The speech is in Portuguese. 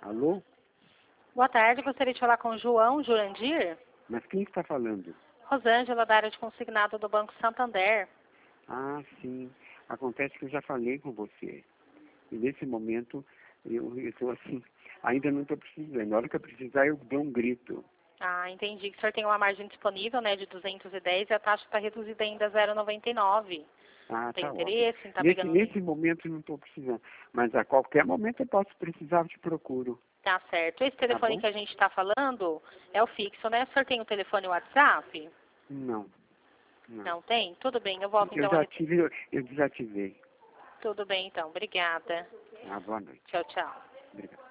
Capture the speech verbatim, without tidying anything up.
Alô? Boa tarde, gostaria de falar com o João Jurandir. Mas quem está falando? Rosângela, da área de consignado do Banco Santander. Ah, sim. Acontece que eu já falei com você. E nesse momento, eu estou assim, ainda não estou precisando. Na hora que eu precisar, eu dou um grito. Ah, entendi que o senhor tem uma margem disponível, né, de duzentos e dez e a taxa está reduzida ainda a zero vírgula noventa e nove. Ah, Tem tá interesse ótimo. em estar Nesse, pegando... nesse momento, eu não estou precisando. Mas a qualquer momento eu posso precisar, eu te procuro. Tá certo. Esse Tá telefone bom? que a gente está falando é o fixo, né? O senhor tem o telefone WhatsApp? Não, não. Não tem? Tudo bem, eu volto Eu então a... já rep- tive, eu, eu desativei. Tudo bem então, obrigada. Ah, boa noite. Tchau, tchau. Obrigado.